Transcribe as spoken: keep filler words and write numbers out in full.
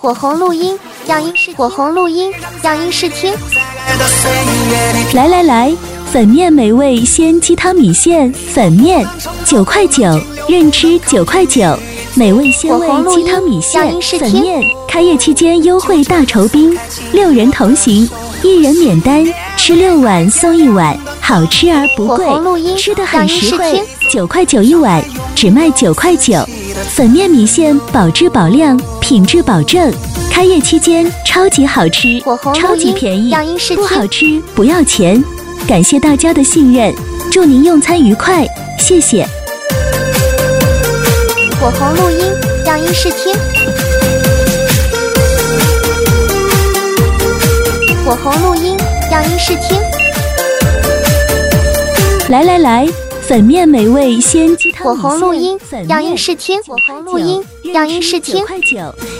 火红录音，样音试火红录音，样音试听。 来来来，粉面美味鲜鸡汤米线，粉面九块九，任吃九块九，美味鲜味鸡汤米线，粉面开业期间优惠大酬宾，六人同行，一人免单，吃六碗送一碗，好吃而不贵，吃得很实惠，九块九一碗，只卖九块九。粉面米线保质保量，品质保证。开业期间超级好吃，超级便宜，不好吃不要钱。感谢大家的信任，祝您用餐愉快，谢谢。 火红录音，样音试听。火红录音，样音试听。 来来来，粉面美味鲜鸡汤米线， 火红录音，样音试听。火红录音，样音试听。 九块九，